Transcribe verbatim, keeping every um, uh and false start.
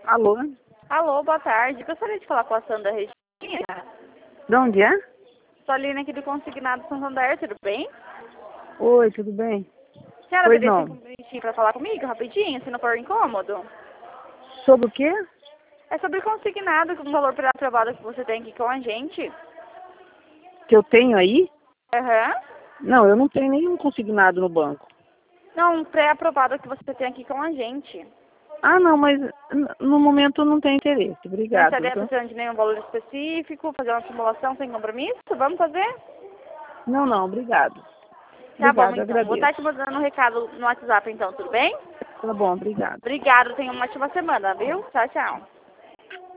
Alô? Alô, boa tarde. Gostaria de falar com a Sandra Regina. De onde é? Sou a Aline aqui do Consignado Santander, tudo bem? Oi, tudo bem? A senhora Pois teria não. cinco minutinhos para falar comigo, rapidinho, se não for incômodo? Sobre o quê? É sobre consignado, com o valor pré-aprovado que você tem aqui com a gente. Que eu tenho aí? Aham. Não, eu não tenho nenhum consignado no banco. Não, pré-aprovado que você tem aqui com a gente. Ah, não, mas n- no momento eu não tenho interesse. Não Obrigado. estaria Então. precisando de nenhum valor específico, fazer uma simulação sem compromisso? Vamos fazer? Não, não, obrigado. Tá bom, Obrigado, então. Vou agradeço. estar te mandando um recado no WhatsApp, então, tudo bem? Tá bom, obrigado. Obrigado, tenha uma ótima semana, viu? Tchau, tchau.